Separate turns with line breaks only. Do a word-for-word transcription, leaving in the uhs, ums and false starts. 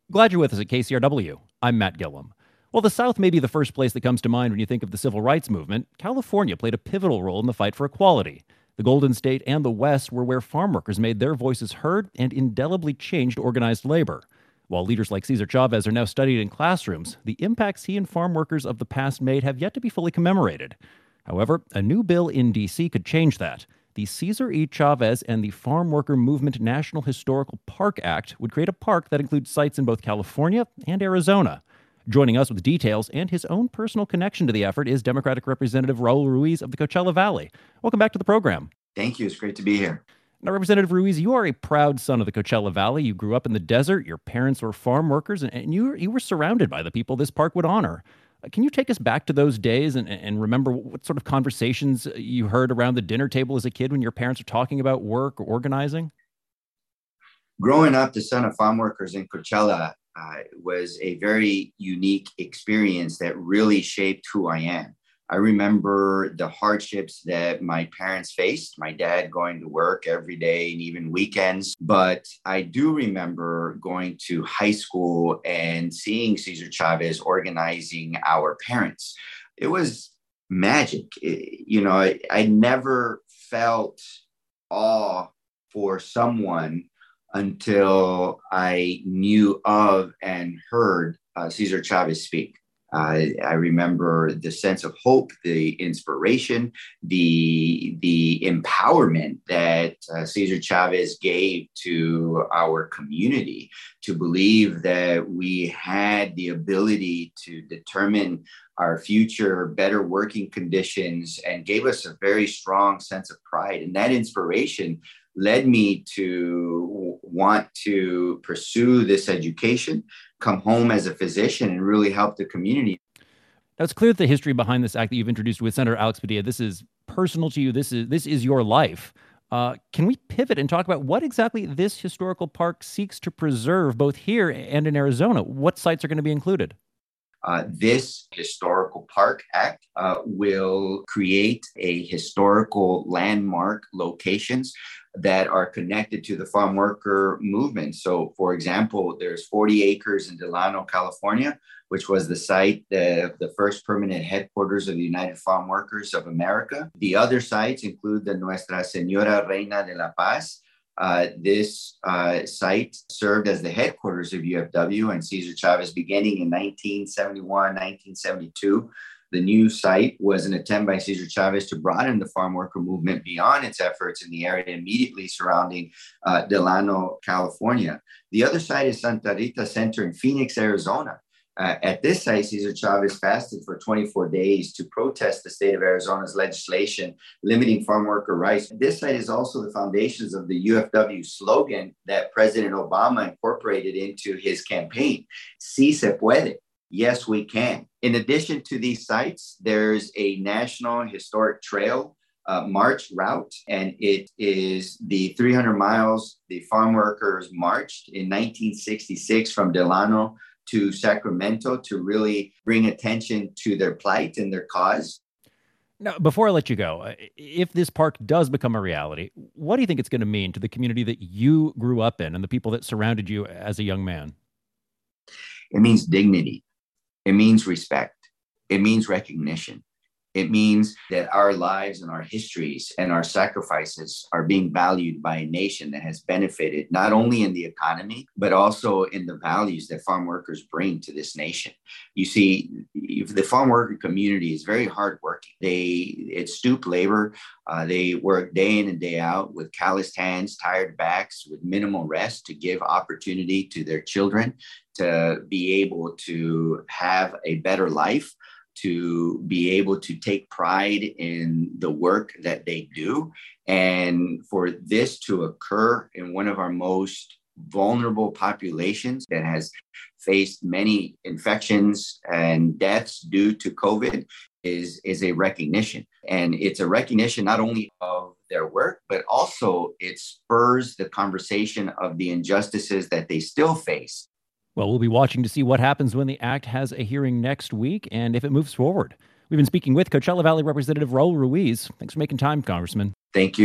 Glad you're with us at K C R W. I'm Matt Gillum. While the South may be the first place that comes to mind when you think of the civil rights movement, California played a pivotal role in the fight for equality. The Golden State and the West were where farm workers made their voices heard and indelibly changed organized labor. While leaders like Cesar Chavez are now studied in classrooms, the impacts he and farm workers of the past made have yet to be fully commemorated. However, a new bill in D C could change that. The Cesar E. Chavez and the Farm Worker Movement National Historical Park Act would create a park that includes sites in both California and Arizona. Joining us with details and his own personal connection to the effort is Democratic Representative Raul Ruiz of the Coachella Valley. Welcome back to the program.
Thank you. It's great to be here.
Now, Representative Ruiz, you are a proud son of the Coachella Valley. You grew up in the desert. Your parents were farm workers, and you, you were surrounded by the people this park would honor. Can you take us back to those days and, and remember what sort of conversations you heard around the dinner table as a kid when your parents were talking about work or organizing?
Growing up the son of farm workers in Coachella uh, was a very unique experience that really shaped who I am. I remember the hardships that my parents faced, my dad going to work every day and even weekends. But I do remember going to high school and seeing Cesar Chavez organizing our parents. It was magic. It, you know, I, I never felt awe for someone until I knew of and heard uh, Cesar Chavez speak. Uh, I remember the sense of hope, the inspiration, the the empowerment that uh, Cesar Chavez gave to our community to believe that we had the ability to determine our future, better working conditions, and gave us a very strong sense of pride. And that inspiration led me to want to pursue this education, come home as a physician, and really help the community.
Now, it's clear that the history behind this act that you've introduced with Senator Alex Padilla, this is personal to you. This is this is your life. Uh, can we pivot and talk about what exactly this historical park seeks to preserve both here and in Arizona? What sites are going to be included?
Uh, this Historical Park Act uh, will create a historical landmark locations that are connected to the farm worker movement. So, for example, there's forty acres in Delano, California, which was the site of the first permanent headquarters of the United Farm Workers of America. The other sites include the Nuestra Señora Reina de la Paz. Uh, this uh, site served as the headquarters of U F W and Cesar Chavez beginning in nineteen seventy-one, nineteen seventy-two. The new site was an attempt by Cesar Chavez to broaden the farm worker movement beyond its efforts in the area immediately surrounding uh, Delano, California. The other site is Santa Rita Center in Phoenix, Arizona. Uh, at this site, Cesar Chavez fasted for twenty-four days to protest the state of Arizona's legislation limiting farm worker rights. This site is also the foundations of the U F W slogan that President Obama incorporated into his campaign, Si se puede. Yes, we can. In addition to these sites, there's a National Historic Trail uh, march route, and it is the three hundred miles the farm workers marched in nineteen sixty-six from Delano to Sacramento to really bring attention to their plight and their cause.
Now, before I let you go, if this park does become a reality, what do you think it's going to mean to the community that you grew up in and the people that surrounded you as a young man?
It means dignity. It means respect. It means recognition. It means that our lives and our histories and our sacrifices are being valued by a nation that has benefited not only in the economy, but also in the values that farm workers bring to this nation. You see, the farm worker community is very hardworking. They, it's stoop labor. Uh, they work day in and day out with calloused hands, tired backs, with minimal rest to give opportunity to their children to be able to have a better life, to be able to take pride in the work that they do. And for this to occur in one of our most vulnerable populations that has faced many infections and deaths due to COVID is, is a recognition. And it's a recognition not only of their work, but also it spurs the conversation of the injustices that they still face.
Well, we'll be watching to see what happens when the act has a hearing next week and if it moves forward. We've been speaking with Coachella Valley Representative Raul Ruiz. Thanks for making time, Congressman.
Thank you.